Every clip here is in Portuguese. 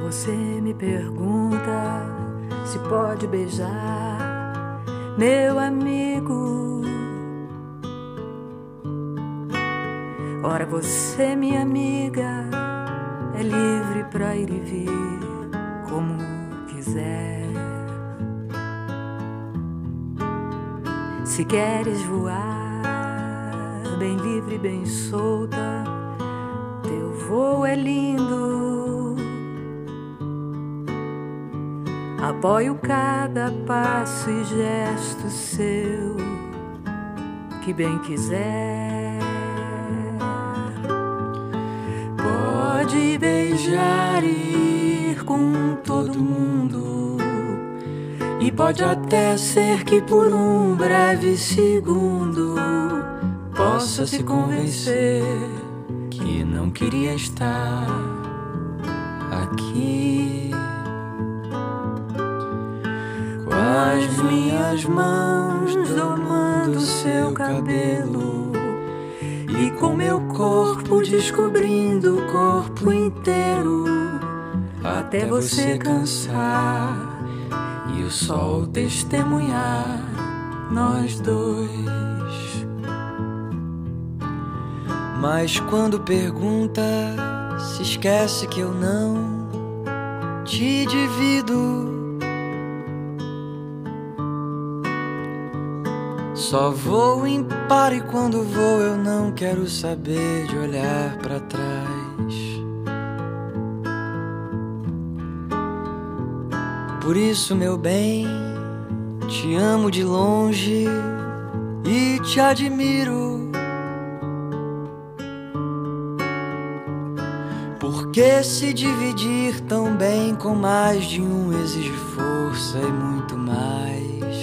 Você me pergunta se pode beijar, meu amigo. Ora, você, minha amiga, é livre pra ir e vir como quiser. Se queres voar bem livre, bem solta, teu voo é lindo. Apoio cada passo e gesto seu que bem quiser. Pode beijar e ir com todo mundo, e pode até ser que por um breve segundo possa se convencer que não queria estar aqui. Com as minhas mãos domando seu cabelo, e com meu corpo descobrindo o corpo inteiro, até você cansar e o sol testemunhar nós dois. Mas quando pergunta, se esquece que eu não te divido. Só vou impar e quando vou eu não quero saber de olhar pra trás. Por isso, meu bem, te amo de longe e te admiro. Porque se dividir tão bem com mais de um exige força e muito mais.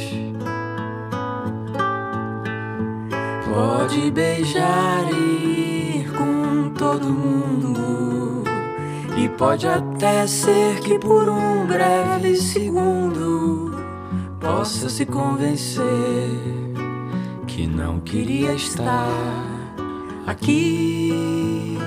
Pode beijar e ir com todo mundo, e pode até ser que por um breve segundo possa se convencer que não queria estar aqui.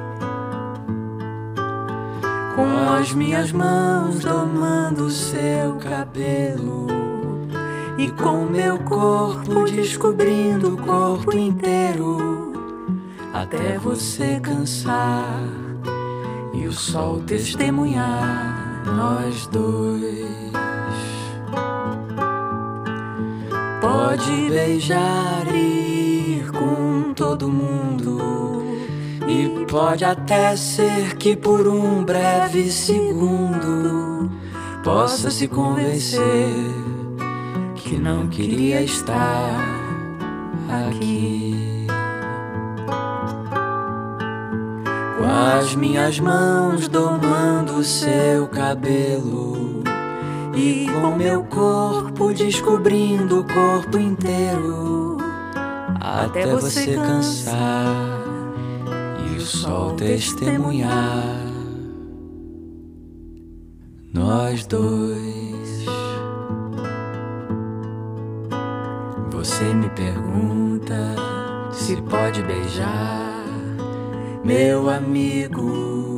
Com as minhas mãos domando seu cabelo, e com meu corpo descobrindo o corpo inteiro, até você cansar e o sol testemunhar nós dois. Pode beijar e ir com todo mundo, e pode até ser que por um breve segundo possa se convencer que não queria estar aqui. Com as minhas mãos domando seu cabelo, e com meu corpo descobrindo o corpo inteiro, até você cansar e o sol testemunhar nós dois. Você me pergunta se pode beijar, meu amigo.